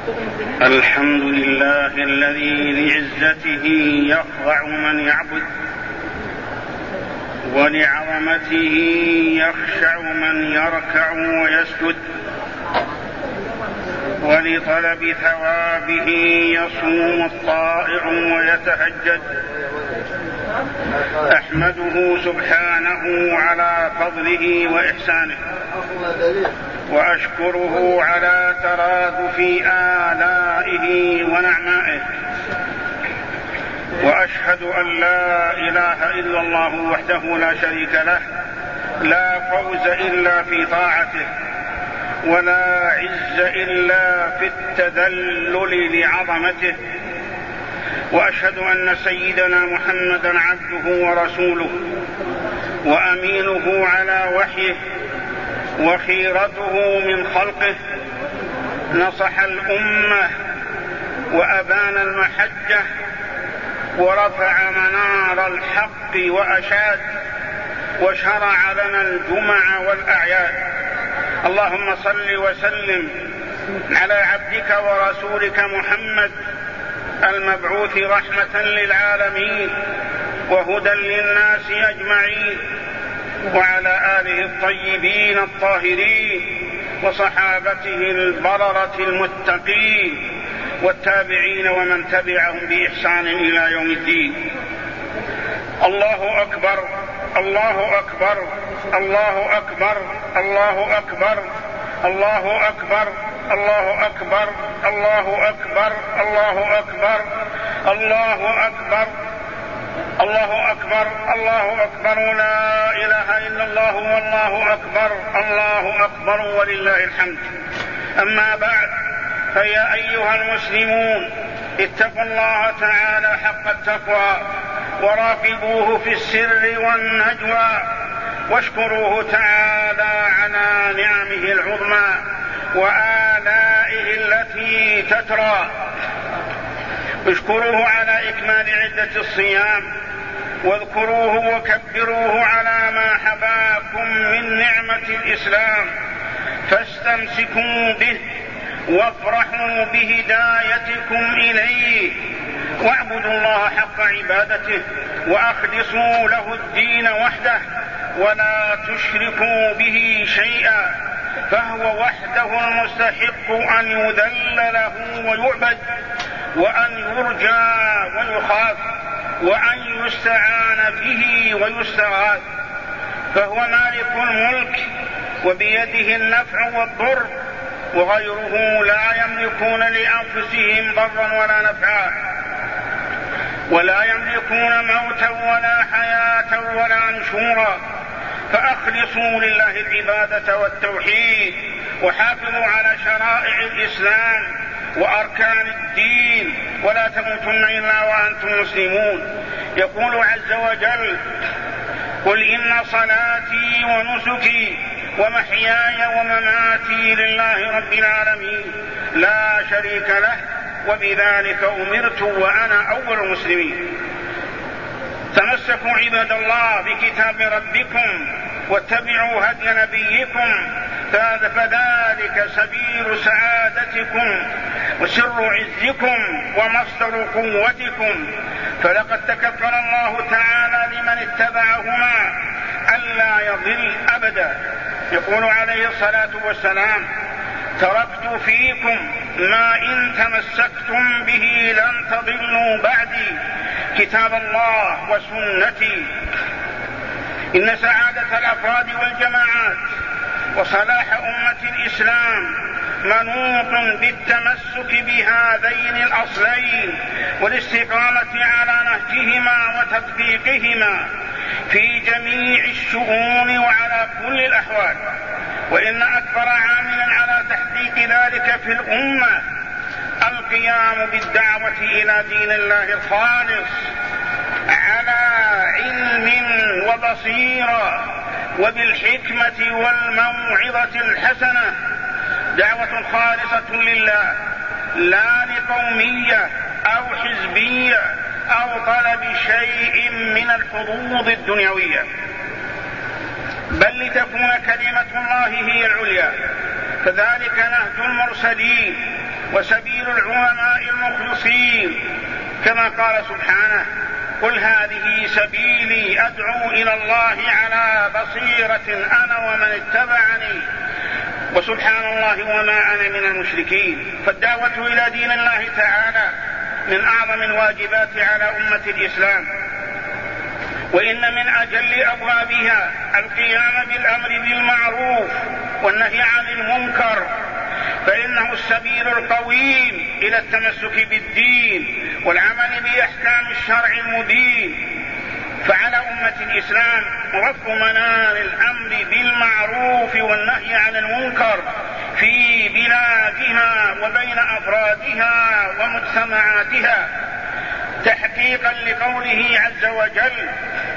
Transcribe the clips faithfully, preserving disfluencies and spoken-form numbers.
الحمد لله الذي لعزته يخضع من يعبد، ولعظمته يخشع من يركع ويسجد، ولطلب ثوابه يصوم الطائع ويتهجد. أحمده سبحانه على فضله وإحسانه، وأشكره على ترادف آلائه ونعمائه، وأشهد أن لا إله إلا الله وحده لا شريك له، لا فوز إلا في طاعته، ولا عز إلا في التذلل لعظمته. وأشهد أن سيدنا محمدا عبده ورسوله، وأمينه على وحيه، وخيرته من خلقه، نصح الأمة وأبان المحجة، ورفع منار الحق وأشاد، وشرع لنا الجمع والأعياد. اللهم صل وسلم على عبدك ورسولك محمد المبعوث رحمة للعالمين وهدى للناس أجمعين، وعلى آله الطيبين الطاهرين، وصحابته البررة المتقين، والتابعين ومن تبعهم بإحسان إلى يوم الدين. الله أكبر، الله أكبر، الله أكبر، الله أكبر، الله أكبر، الله أكبر، الله أكبر، الله أكبر، الله أكبر، الله أكبر، الله أكبر، لا إله إلا الله والله أكبر، الله أكبر ولله الحمد. أما بعد، فيا أيها المسلمون، اتقوا الله تعالى حق التقوى، وراقبوه في السر والنجوى، واشكروه تعالى على نعمه العظمى وآلائه التي تترى. اشكروه على إكمال عدة الصيام، واذكروه وكبروه على ما حباكم من نعمة الإسلام، فاستمسكوا به وافرحوا بهدايتكم إليه، واعبدوا الله حق عبادته، وأخلصوا له الدين وحده، ولا تشركوا به شيئا، فهو وحده المستحق أن يذل له ويعبد، وأن يرجى ويخاف، وأن يستعان به ويستغاث. فهو مالك الملك، وبيده النفع والضر، وغيره لا يملكون لأنفسهم ضرا ولا نفعا، ولا يملكون موتا ولا حياة ولا نشورا. فأخلصوا لله العبادة والتوحيد، وحافظوا على شرائع الإسلام وأركان الدين، ولا تموتن إلا وأنتم مسلمون. يقول عز وجل: قل إن صلاتي ونسكي ومحياي ومماتي لله رب العالمين لا شريك له، وبذلك أمرت وأنا أول المسلمين. تمسكوا عباد الله بكتاب ربكم، واتبعوا هدي نبيكم، فذلك سبيل سعادتكم وسر عزكم ومصدر قوتكم. فلقد تكفل الله تعالى لمن اتبعهما ألا يضل أبدا. يقول عليه الصلاة والسلام: تركت فيكم ما إن تمسكتم به لن تضلوا بعدي، كتاب الله وسنتي. إن سعادة الأفراد والجماعات وصلاح أمة الإسلام منوط بالتمسك بهذين الأصلين، والاستقامة على نهجهما وتطبيقهما في جميع الشؤون وعلى كل الأحوال. وإن أكبر عامل على تحقيق ذلك في الأمة القيام بالدعوة إلى دين الله الخالص على علم وبصيرة وبالحكمة والموعظة الحسنة، دعوة خالصة لله، لا لقومية أو حزبية أو طلب شيء من الحظوظ الدنيوية، بل لتكون كلمة الله هي العليا. فذلك نهج المرسلين وسبيل العلماء المخلصين، كما قال سبحانه: قل هذه سبيلي أدعو إلى الله على بصيرة أنا ومن اتبعني وسبحان الله وما أنا من المشركين. فالدعوة إلى دين الله تعالى من أعظم الواجبات على أمة الإسلام، وإن من أجل أبوابها القيام بالأمر بالمعروف والنهي عن المنكر، فإنه السبيل القويم إلى التمسك بالدين والعمل بأحكام الشرع المبين. فعلى أمة الإسلام رفع منار الأمر بالمعروف والنهي عن المنكر في بلادها وبين أفرادها ومجتمعاتها، تحقيقا لقوله عز وجل: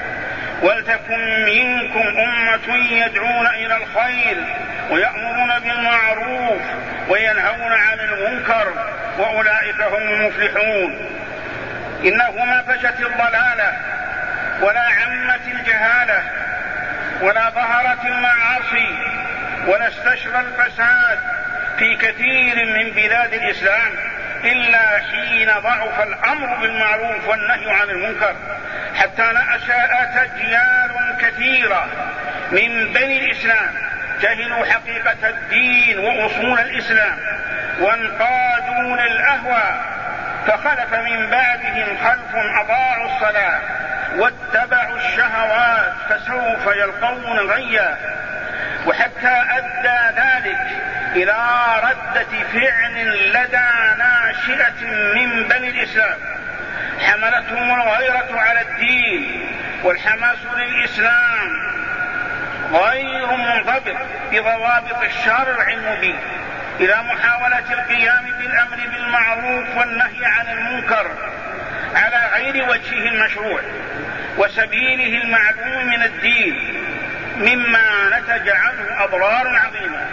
ولتكن منكم أمة يدعون إلى الخير ويأمرون بالمعروف وينهون عن المنكر وأولئك هم المفلحون. إنه ما فشت الضلالة ولا عمت الجهالة ولا ظهرت المعاصي ولا استشرى الفساد في كثير من بلاد الإسلام إلا حين ضعف الأمر بالمعروف والنهي عن المنكر، حتى نشأت أجيال كثيرة من بني الإسلام جهلوا حقيقة الدين وأصول الإسلام وانقادوا للأهواء، فخلف من بعدهم خلف أضاعوا الصلاة واتبعوا الشهوات فسوف يلقون غيا. وحتى أدى ذلك إلى ردة فعل لدى ناشئة من بني الإسلام حملتهم الغيرة على الدين والحماس للإسلام غير منضبط بضوابط الشرع المبين، إلى محاولة القيام بالأمر بالمعروف والنهي عن المنكر على غير وجهه المشروع وسبيله المعلوم من الدين، مما نتج عنه أضرار عظيمة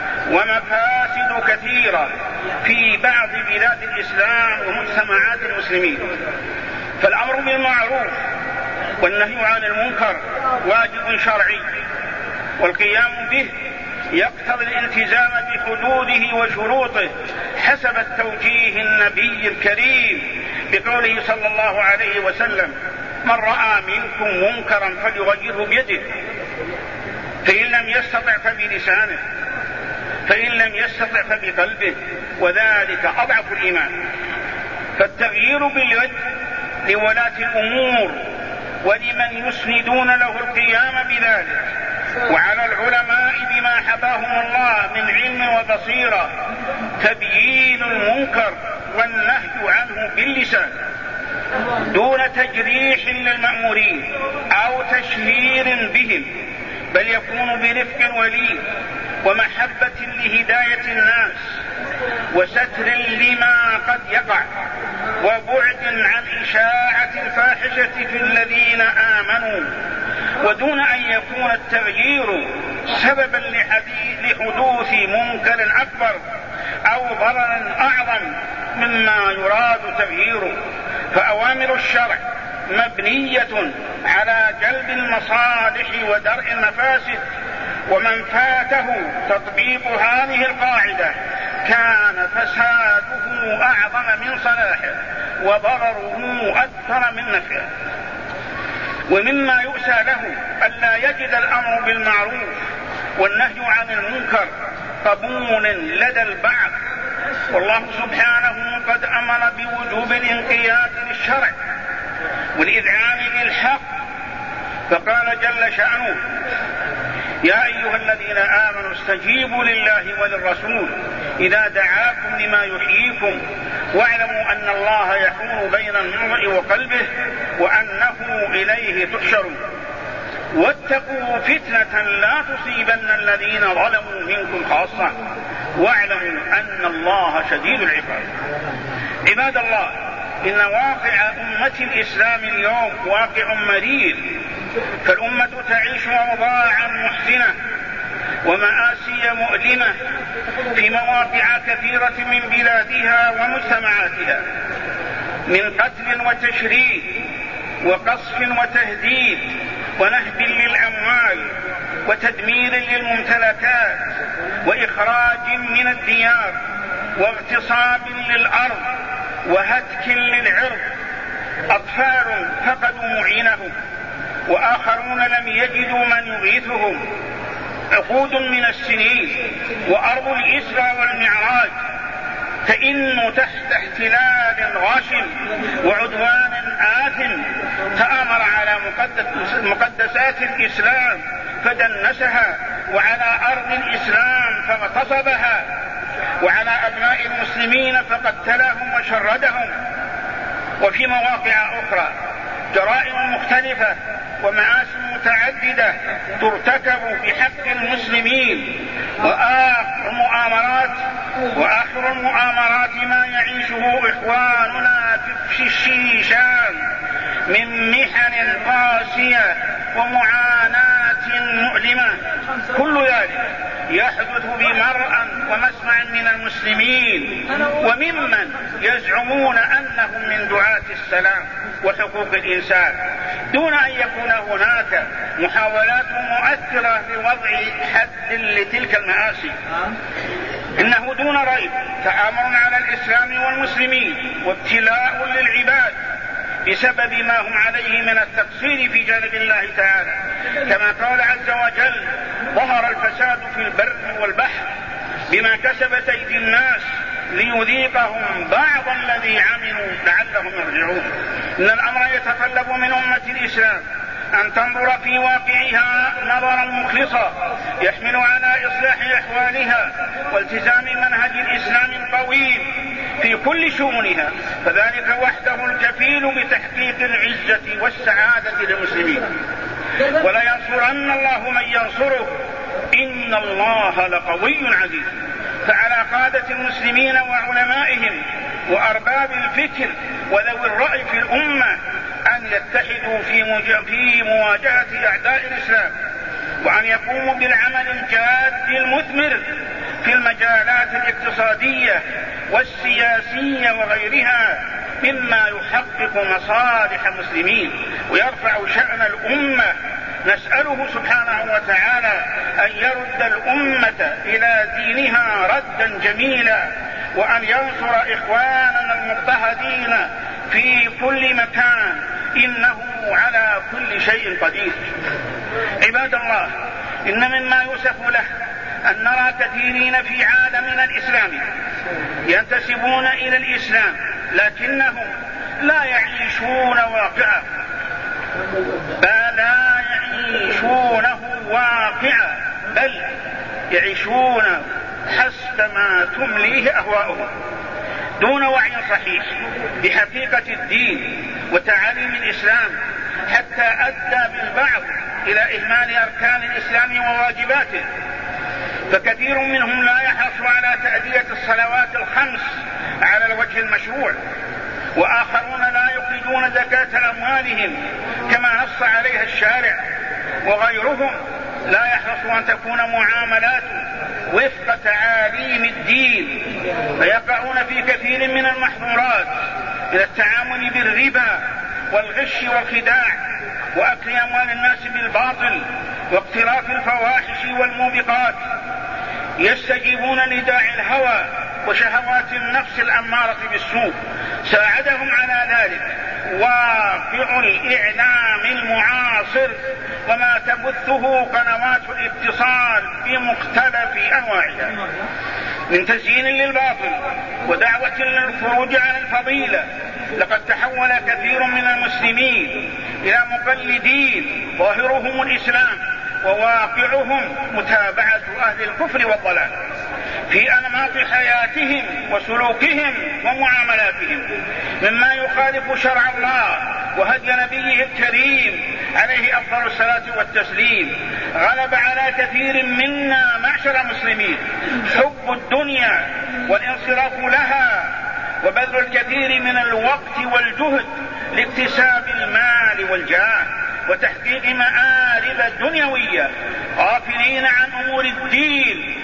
ومفاسد كثيرة في بعض بلاد الإسلام ومجتمعات المسلمين. فالأمر بالمعروف والنهي عن المنكر واجب شرعي، والقيام به يقتضي الالتزام بحدوده وشروطه حسب التوجيه النبي الكريم بقوله صلى الله عليه وسلم: من رأى منكم منكرا فليغيره بيده، فإن لم يستطع فبلسانه، فإن لم يستطع فبقلبه، وذلك أضعف الإيمان. فالتغيير باليد لولاة الأمور ولمن يسندون له القيام بذلك، وعلى العلماء بما حباهم الله من علم وبصيرة تبيين المنكر والنهي عنه باللسان دون تجريح للمأمورين أو تشهير بهم، بل يكون برفق ولين ومحبة لهداية الناس وستر لما قد يقع وبعد عن إشاعة الفاحشة في الذين آمنوا، ودون أن يكون التغيير سببا لحدوث منكر أكبر أو ضرر أعظم مما يراد تغييره. فأوامر الشرع مبنية على جلب المصالح ودرء المفاسد، ومن فاته تطبيق هذه القاعدة كان فساده أعظم من صلاحه وضرره أكثر من نفعه. ومما يؤسى له ألا يجد الأمر بالمعروف والنهي عن المنكر قبول لدى البعض، والله سبحانه قد أمر بوجوب الانقياد للشرع والإذعان للحق، فقال جل شأنه: يا أيها الذين آمنوا استجيبوا لله وللرسول إذا دعاكم لما يحييكم واعلموا أن الله يحول بين المرء وقلبه وأنه إليه تحشرون واتقوا فتنة لا تصيبن الذين ظلموا منكم خاصة واعلموا أن الله شديد العقاب. عباد الله، إن واقع أمة الإسلام اليوم واقع مرير، فالأمة تعيش أوضاعا محزنة ومآسي مؤلمة في مواقع كثيرة من بلادها ومجتمعاتها، من قتل وتشريد وقصف وتهديد ونهب للأموال وتدمير للممتلكات وإخراج من الديار واغتصاب للأرض وهتك للعرض. أطفال فقدوا معينهم، وآخرون لم يجدوا من يغيثهم. عقود من السنين وأرض الإسرى والمعراج تئن تحت احتلال غاشم وعدوان آثم، تآمر على مقدسات الإسلام فدنسها، وعلى أرض الإسلام فاغتصبها، وعلى أبناء المسلمين فقتلهم وشردهم. وفي مواقع أخرى جرائم مختلفة ومآسي متعددة ترتكب في حق المسلمين. وآخر المؤامرات وآخر المؤامرات ما يعيشه إخواننا في الشيشان من محن قاسية ومعاناة مؤلمة، كل ذلك يحدث بمرأى ومسمع من المسلمين وممن يزعمون أنهم من دعاة السلام وحقوق الإنسان، دون أن يكون هناك محاولات مؤثرة لوضع حد لتلك المآسي. إنه دون ريب تآمر على الإسلام والمسلمين وابتلاء للعباد بسبب ما هم عليه من التقصير في جانب الله تعالى، كما قال عز وجل: ظهر الفساد في البر والبحر بما كسبت أيدي الناس ليذيقهم بعض الذي عملوا لعلهم يرجعون. إن الأمر يتطلب من أمة الإسلام أن تنظر في واقعها نظرا مخلصا يحمل على إصلاح أحوالها والتزام منهج الإسلام القويم في كل شؤونها، فذلك وحده الكفيل بتحقيق العزة والسعادة للمسلمين. ولا ينصرن الله من ينصره إن الله لقوي عزيز. فعلى قادة المسلمين وعلمائهم وأرباب الفكر وذوي الرأي في الأمة أن يتحدوا في مواجهة أعداء الإسلام، وأن يقوموا بالعمل الجاد المثمر في المجالات الاقتصادية والسياسية وغيرها مما يحقق مصالح المسلمين ويرفع شأن الأمة. نسأله سبحانه وتعالى أن يرد الأمة إلى دينها ردا جميلا، وأن ينصر إخواننا المضطهدين في كل مكان، إنه على كل شيء قدير. عباد الله، إن مما يوسف له أن نرى كثيرين في عالمنا الإسلامي ينتسبون إلى الإسلام لكنهم لا يعيشون واقعه، بل لا يعيشونه واقعا، بل يعيشون حسب ما تمليه أهواؤهم دون وعي صحيح بحقيقة الدين وتعاليم الإسلام، حتى أدى بالبعض إلى إهمال أركان الإسلام وواجباته. فكثير منهم لا يحرص على تأدية الصلوات الخمس على الوجه المشروع، وآخرون لا يخرجون زكاة أموالهم كما نص عليها الشارع، وغيرهم لا يحرص أن تكون معاملاته وفق تعاليم الدين، فيقعون في كثير من المحظورات إلى التعامل بالربا والغش والخداع وأكل أموال الناس بالباطل واقتراف الفواحش والموبقات. يستجيبون لداعي الهوى وشهوات النفس الأمارة بالسوء. ساعدهم على ذلك واقع الإعلام المعاصر وما تبثه قنوات الاتصال بمختلف أنواعها من تزيين للباطل ودعوة للخروج عن الفضيلة. لقد تحول كثير من المسلمين إلى مقلدين ظاهرهم الإسلام وواقعهم متابعة أهل الكفر والضلال في أنماط حياتهم وسلوكهم ومعاملاتهم، مما يخالف شرع الله وهدي نبيه الكريم عليه أفضل الصلاة والتسليم. غلب على كثير منا معشر المسلمين حب الدنيا والانصراف لها وبذل الكثير من الوقت والجهد لاكتساب المال والجاه وتحقيق مآرب دنيوية، غافلين عن أمور الدين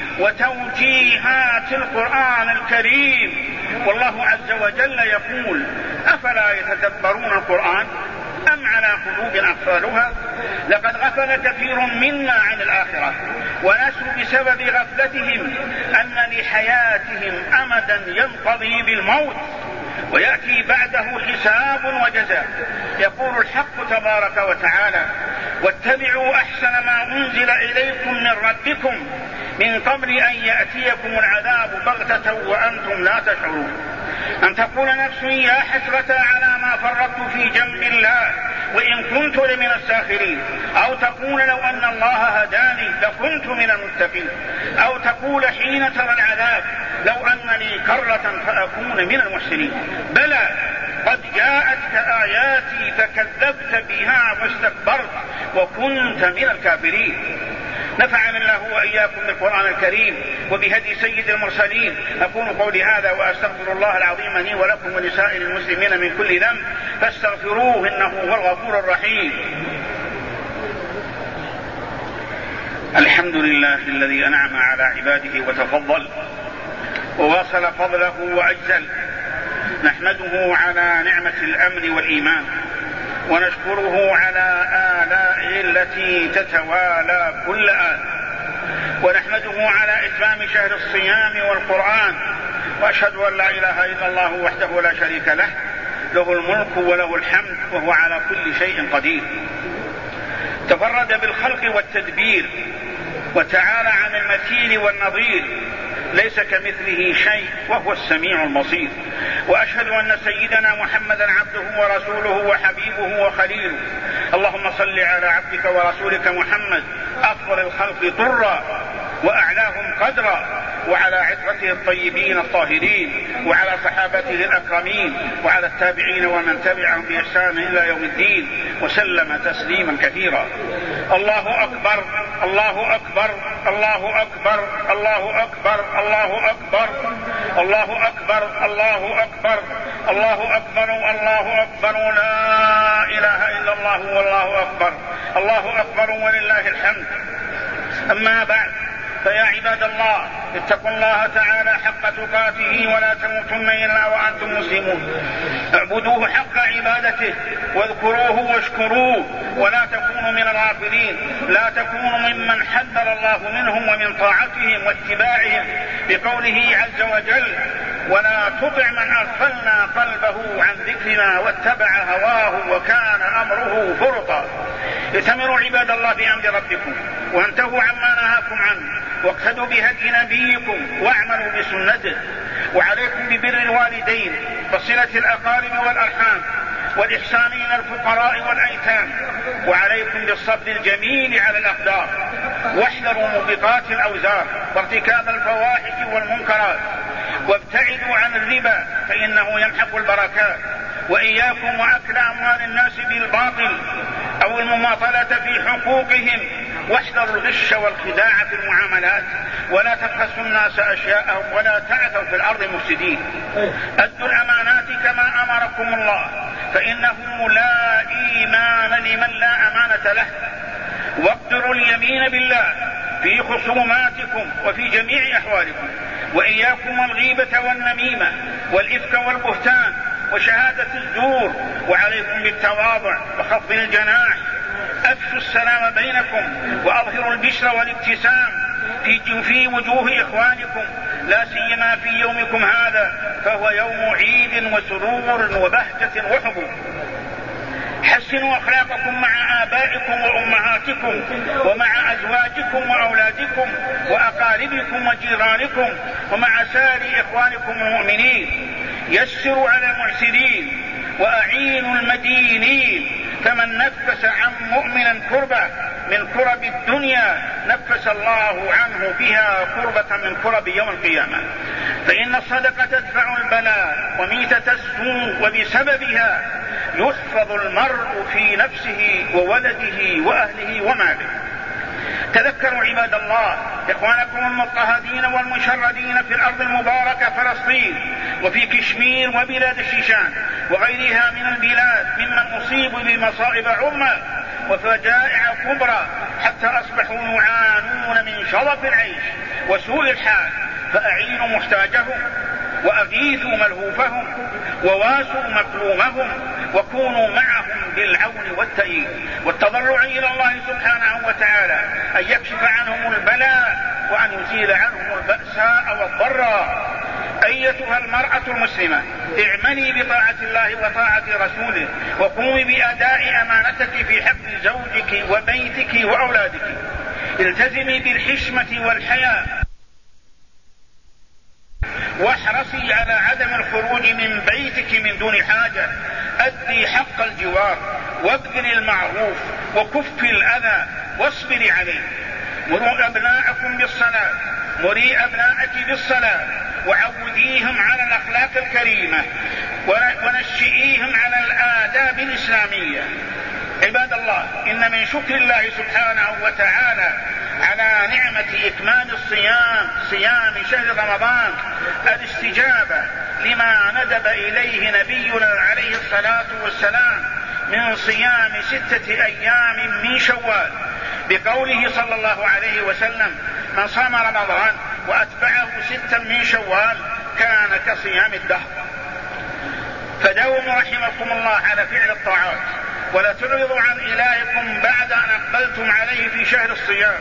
وتوجيهات القرآن الكريم. والله عز وجل يقول: أفلا يتدبرون القرآن أم على قلوب أقفالها لقد غفل كثير منا عن الآخرة ونسوا بسبب غفلتهم أن لحياتهم أمدا ينقضي بالموت ويأتي بعده حساب وجزاء. يقول الحق تبارك وتعالى: واتبعوا أحسن ما أنزل إليكم من ربكم من قبل أن يأتيكم العذاب بغتة وأنتم لا تشعرون. أن تقول نفس يا حسرة على ما فرطت في جنب الله وإن كنت لمن الساخرين، أو تقول لو أن الله هداني لكنت من المتقين، أو تقول حين ترى العذاب لو أن لي كرة فأكون من المحسنين. بلى قد جاءتك آياتي فكذبت بها واستكبرت وكنت من الكافرين. نفعني الله وإياكم بالقرآن الكريم وبهدي سيد المرسلين. أقول قولي هذا وأستغفر الله العظيم لي ولكم ولسائر المسلمين من كل ذنب فاستغفروه إنه هو الغفور الرحيم. الحمد لله الذي أنعم على عباده وتفضل وواصل فضله وأجزل. نحمده على نعمة الأمن والإيمان ونشكره على آلائه التي تتوالى كل آن، ونحمده على إتمام شهر الصيام والقرآن. وأشهد أن لا إله إلا الله وحده لا شريك له، له الملك وله الحمد وهو على كل شيء قدير. تفرد بالخلق والتدبير وتعالى عن المثيل والنظير، ليس كمثله شيء وهو السميع البصير. وأشهد أن سيدنا محمدا عبده ورسوله وحبيبه وخليله. اللهم صل على عبدك ورسولك محمد أفضل الخلق طرا وأعلاهم قدرا، وعلى عترته الطيبين الطاهرين، وعلى صحابته الأكرمين، وعلى التابعين ومن تبعهم بإحسان إلى يوم الدين، وسلم تسليما كثيرا. الله أكبر الله أكبر الله أكبر الله أكبر الله أكبر الله أكبر الله أكبر الله أكبر الله أكبر لا إله إلا الله والله أكبر الله أكبر ولله الحمد. أما بعد، فيا عباد الله اتقوا الله تعالى حق تقاته ولا تموتن إلا وأنتم مسلمون. اعبدوه حق عبادته واذكروه واشكروه ولا تكونوا من الغافلين. لا تكونوا ممن حذر الله منهم ومن طاعتهم واتباعهم بقوله عز وجل: ولا تطع من أغفلنا قلبه عن ذكرنا واتبع هواه وكان أمره فرطا. ائتمروا عباد الله بأمر ربكم وانتهوا عما نهاكم عنه، واقتدوا بهدي نبيكم واعملوا بسنته. وعليكم ببر الوالدين وصلة الأقارب والأرحام والإحسان إلى الفقراء والأيتام، وعليكم بالصبر الجميل على الأقدار، واحذروا موبقات الأوزار وارتكاب الفواحش والمنكرات، وابتعدوا عن الربا فإنه يمحق البركات. وإياكم وأكل أموال الناس بالباطل أو المماطلة في حقوقهم، واحذروا الغش والخداع في المعاملات، ولا تبخسوا الناس أشياءهم ولا تعثوا في الأرض مفسدين. أدوا الأمانات كما أمركم الله، فإنه لا إيمان لمن لا أمانة له. واقدروا اليمين بالله في خصوماتكم وفي جميع أحوالكم. وإياكم الغيبة والنميمة والإفك والبهتان وشهادة الزور، وعليكم بالتواضع وخفض الجناح. أفشوا السلام بينكم وأظهروا البشر والابتسام في وجوه إخوانكم، لا سيما في يومكم هذا فهو يوم عيد وسرور وبهجة وحب. حسنوا أخلاقكم مع آبائكم وأمهاتكم ومع أزواجكم وأولادكم وأقاربكم وجيرانكم ومع سائر إخوانكم المؤمنين. يسروا على المعسرين وأعينوا المدينين. فمن نفس عن مؤمنا كربة من كرب الدنيا نفس الله عنه بها كربة من كرب يوم القيامة. فإن الصدقة تدفع البلاء وميتة السوء، وبسببها يحفظ المرء في نفسه وولده وأهله وماله. تذكروا عباد الله إخوانكم المضطهدين والمشردين في الأرض المباركة فلسطين وفي كشمير وبلاد الشيشان وغيرها من البلاد ممن أصيبوا بمصائب عظمى وفجائع كبرى حتى أصبحوا يعانون من شظف العيش وسوء الحال. فأعينوا محتاجهم وأغيثوا ملهوفهم وواسوا مكرومهم، وكونوا معهم بالعون والتأييد والتضرع إلى الله سبحانه وتعالى أن يكشف عنهم البلاء وأن يزيل عنهم البأساء والضراء. أيتها المرأة المسلمة، اعملي بطاعة الله وطاعة رسوله، وقومي بأداء أمانتك في حق زوجك وبيتك وأولادك. التزمي بالحشمة والحياء، واحرصي على عدم الخروج من بيتك من دون حاجة. أدي حق الجوار، وابذلي المعروف، وكفي الأذى، واصبري عليه. مروا أبناءكم بالصلاة، مري أبناءك بالصلاة، وعوديهم على الأخلاق الكريمة، ونشئيهم على الآداب الإسلامية. عباد الله، إن من شكر الله سبحانه وتعالى على نعمة إكمال الصيام صيام شهر رمضان الاستجابة لما ندب إليه نبينا عليه الصلاة والسلام من صيام ستة أيام من شوال، بقوله صلى الله عليه وسلم: من صام رمضان وأتبعه ستا من شوال كان كصيام الدهر. فداوموا رحمكم الله على فعل الطاعات، ولا تعرضوا عن إلهكم بعد أن أقبلتم عليه في شهر الصيام،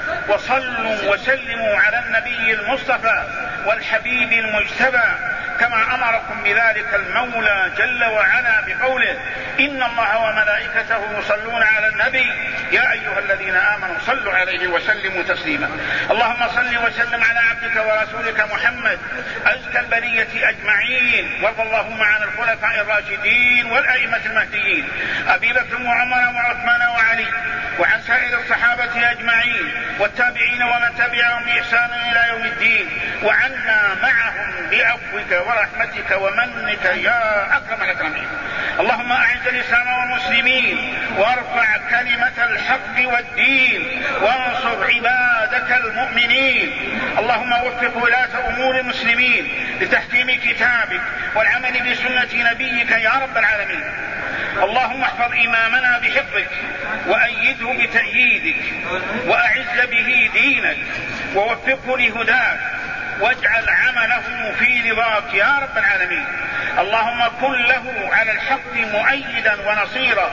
وصلوا وسلموا على النبي المصطفى والحبيب المجتبى كما أمركم بذلك المولى جل وعلا بقوله: إن الله وملائكته يصلون على النبي يا أيها الذين آمنوا صلوا عليه وسلموا تسليما. اللهم صل وسلم على عبدك ورسولك محمد أزكى البرية أجمعين، وارض اللهم عن الخلفاء الراشدين والأئمة المهديين أبي بكر وعمر وعثمان وعلي، وعن سائر الصحابة أجمعين والتابعين ومن تبعهم بإحسان إلى يوم الدين، وعنا معهم بعفوك ورحمتك ومنك يا أكرم الأكرمين. اللهم أعز الإسلام والمسلمين، وارفع كلمة الحق والدين، وانصر عبادك المؤمنين. اللهم وفق ولاة أمور المسلمين لتحكيم كتابك والعمل بسنة نبيك يا رب العالمين. اللهم احفظ إمامنا بحفظك، وأيده بتأييدك، وأعز به دينك، ووفقه لهداك، واجعل عمله في رضاك يا رب العالمين. اللهم كن له على الحق مؤيدا ونصيرا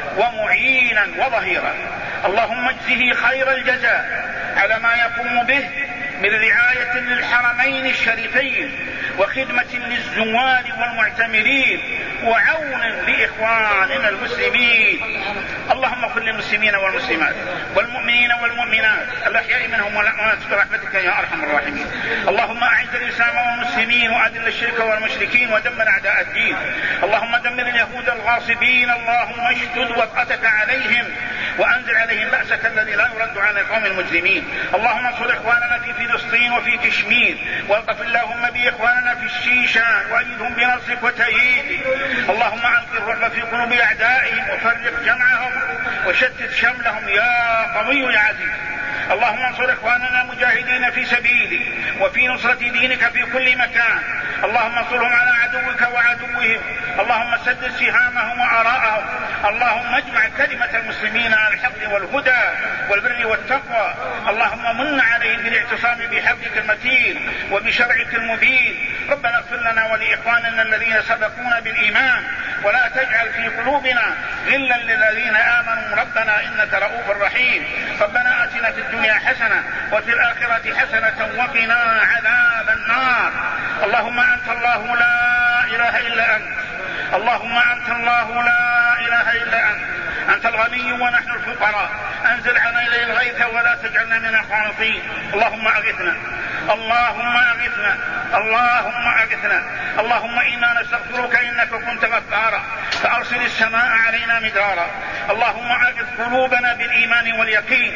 ومعينا وظهيرا. اللهم اجزه خير الجزاء على ما يقوم به من رعاية للحرمين الشريفين، وخدمة للزوار والمعتمرين، وعون لإخواننا المسلمين. اللهم اغفر للمسلمين والمسلمات والمؤمنين والمؤمنات الأحياء منهم والأموات برحمتك يا أرحم الراحمين. اللهم أعز الإسلام والمسلمين، وأذل الشرك والمشركين، ودمر أعداء الدين. اللهم دمر اليهود الغاصبين. اللهم اشدد وطأتك عليهم، وأنزل عليهم بأسك الذي لا يرد عن القوم المجرمين. اللهم انصر إخواننا في فلسطين وفي كشمير، والطف اللهم بإخواننا في الشيشان، وأيدهم بنصرك وتأييدك. اللهم ألق الرعب في قلوب أعدائهم، وفرق جمعهم، وشتت شملهم يا قوي يا عزيز. اللهم انصر إخواننا المجاهدين في سبيلك وفي نصرة دينك في كل مكان. اللهم انصرهم على عدوك وعدوهم. اللهم سدد سهامهم وآراءهم. اللهم اجمع كلمة المسلمين على الحق والهدى والبر والتقوى. اللهم من عليهم بالاعتصام بحبلك المتين وبشرعك المبين. ربنا اغفر لنا ولإخواننا الذين سبقونا بالإيمان، ولا تجعل في قلوبنا غلا للذين آمنوا ربنا إنك رؤوف رحيم. ربنا آتنا في الدنيا حسنة وفي الآخرة حسنة وقنا عذاب النار. اللهم أنت الله لا إله إلا أنت. اللهم أنت الله لا إله إلا أنت. أنت الغني ونحن الفقراء. أنزل علينا الغيث ولا تجعلنا من القانطين. اللهم أغثنا، اللهم أغثنا، اللهم أغثنا. اللهم إنا نستغفرك إنك كنت غفارا، فأرسل السماء علينا مدرارا. اللهم أغث قلوبنا بالإيمان واليقين،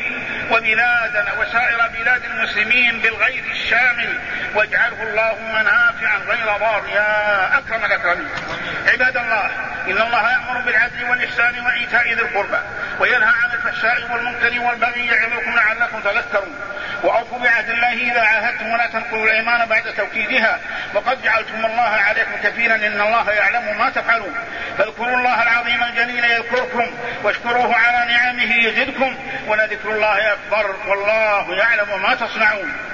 وبلادنا وسائر بلاد المسلمين بالغيث الشامل، واجعله اللهم نافعا غير ضار يا أكرم الأكرمين. عباد الله، إن الله يأمر بالعدل والإحسان وإيتاء ذي القربى، وينهى عن الفحشاء والمنكر والبغي يعظكم لعلكم تذكرون. وأوفوا بعهد الله إذا عاهدتم، ولا تنقضوا الأيمان بعد توكيدها، وقد جعلتم الله عليكم كفيلا إن الله يعلم ما تفعلون. فاذكروا الله العظيم الجليل يذكركم، واشكروه على نعمه يزدكم، ولذكر الله أكبر والله يعلم ما تصنعون.